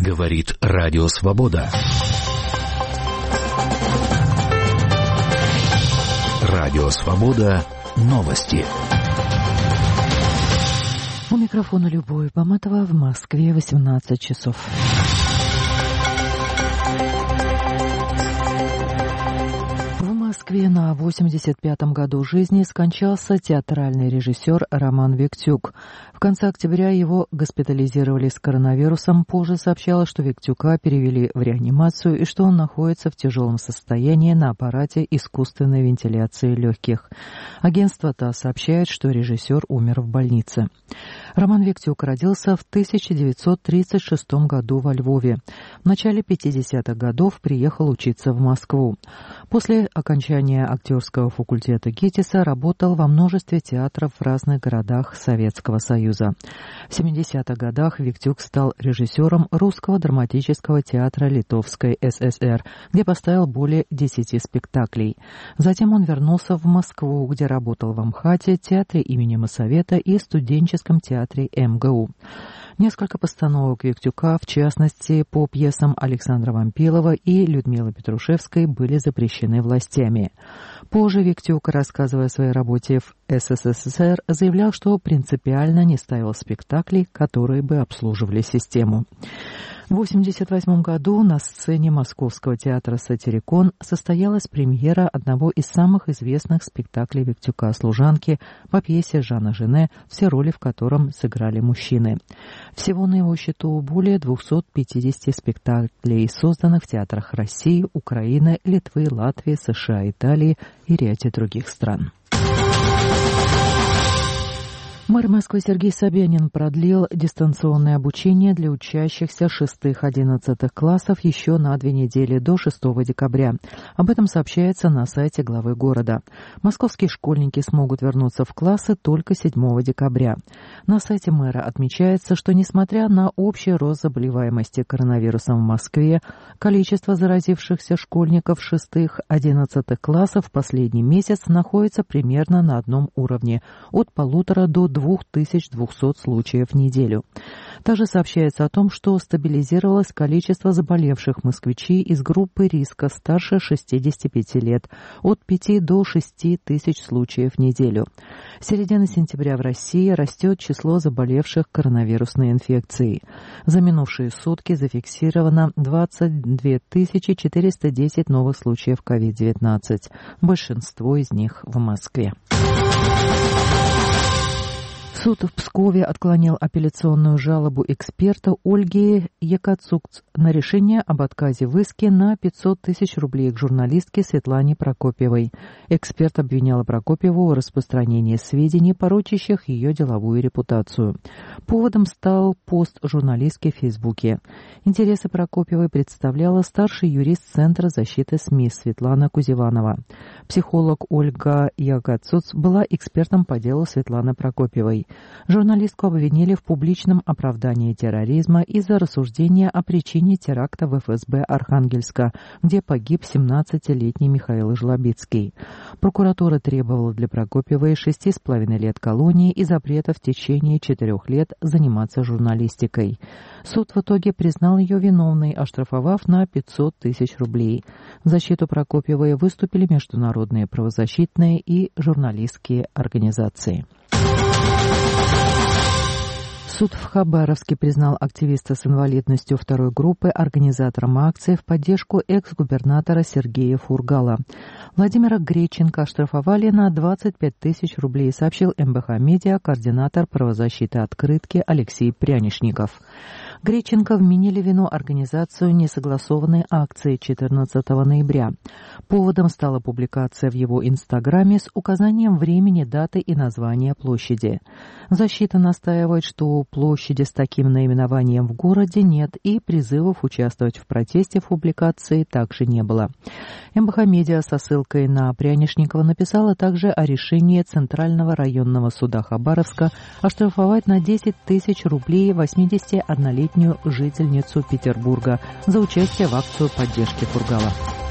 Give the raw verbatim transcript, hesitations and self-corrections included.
Говорит Радио Свобода. Радио Свобода. Новости. У микрофона Любовь Баматова, в Москве восемнадцать часов. В Москве на восемьдесят пятом году жизни скончался театральный режиссер Роман Виктюк. В конце октября его госпитализировали с коронавирусом. Позже сообщалось, что Виктюка перевели в реанимацию и что он находится в тяжелом состоянии на аппарате искусственной вентиляции легких. Агентство ТАСС сообщает, что режиссер умер в больнице. Роман Виктюк родился в тысяча девятьсот тридцать шестом году во Львове. В начале пятидесятых годов приехал учиться в Москву. После окончания актерского факультета ГИТИСа работал во множестве театров в разных городах Советского Союза. В семидесятых годах Виктюк стал режиссером Русского драматического театра Литовской ССР, где поставил более десяти спектаклей. Затем он вернулся в Москву, где работал в МХАТе, театре имени Моссовета и студенческом театре МГУ. Несколько постановок Виктюка, в частности, по пьесам Александра Вампилова и Людмилы Петрушевской, были запрещены властями. Позже Виктюк, рассказывая о своей работе в СССР, заявлял, что принципиально не ставил спектаклей, которые бы обслуживали систему. В восемьдесят восьмом году на сцене Московского театра «Сатирикон» состоялась премьера одного из самых известных спектаклей Виктюка «Служанки» по пьесе Жана Жене, все роли в котором сыграли мужчины. Всего на его счету более двухсот пятидесяти спектаклей, созданных в театрах России, Украины, Литвы, Латвии, США, Италии и ряде других стран. Мэр Москвы Сергей Собянин продлил дистанционное обучение для учащихся шестых-одиннадцатых классов еще на две недели, до шестого декабря. Об этом сообщается на сайте главы города. Московские школьники смогут вернуться в классы только седьмого декабря. На сайте мэра отмечается, что несмотря на общий рост заболеваемости коронавирусом в Москве, количество заразившихся школьников шестых-одиннадцатых классов в последний месяц находится примерно на одном уровне – от полутора до двух тысяч двухсот случаев в неделю. Также сообщается о том, что стабилизировалось количество заболевших москвичей из группы риска старше шестидесяти пяти лет от пяти до шести тысяч случаев в неделю. С середины сентября в России растет число заболевших коронавирусной инфекцией. За минувшие сутки зафиксировано двадцать две тысячи четыреста десять новых случаев ковид девятнадцать. Большинство из них в Москве. Суд в Пскове отклонил апелляционную жалобу эксперта Ольги Якацукц на решение об отказе в иске на пятьсот тысяч рублей к журналистке Светлане Прокопьевой. Эксперт обвиняла Прокопьеву в распространении сведений, порочащих ее деловую репутацию. Поводом стал пост журналистки в Фейсбуке. Интересы Прокопьевой представляла старший юрист Центра защиты СМИ Светлана Кузеванова. Психолог Ольга Якацукц была экспертом по делу Светланы Прокопьевой. Журналистку обвинили в публичном оправдании терроризма из-за рассуждения о причине теракта в эф эс бэ Архангельска, где погиб семнадцатилетний Михаил Жлобицкий. Прокуратура требовала для Прокопьевой шести с половиной лет колонии и запрета в течение четырех лет заниматься журналистикой. Суд в итоге признал ее виновной, оштрафовав на пятьсот тысяч рублей. В защиту Прокопьевой выступили международные правозащитные и журналистские организации. Суд в Хабаровске признал активиста с инвалидностью второй группы организатором акции в поддержку экс-губернатора Сергея Фургала. Владимира Греченко оштрафовали на двадцать пять тысяч рублей, сообщил эм бэ ха Медиа координатор правозащиты «Открытки» Алексей Прянишников. Греченко вменили в вину организацию несогласованной акции четырнадцатого ноября. Поводом стала публикация в его инстаграме с указанием времени, даты и названия площади. Защита настаивает, что площади с таким наименованием в городе нет, и призывов участвовать в протесте в публикации также не было. эм бэ ха Медиа со ссылкой на Прянишникова написала также о решении Центрального районного суда Хабаровска оштрафовать на десять тысяч рублей восьмидесятиоднолетнюю жительницу Петербурга за участие в акцию поддержки Фургала.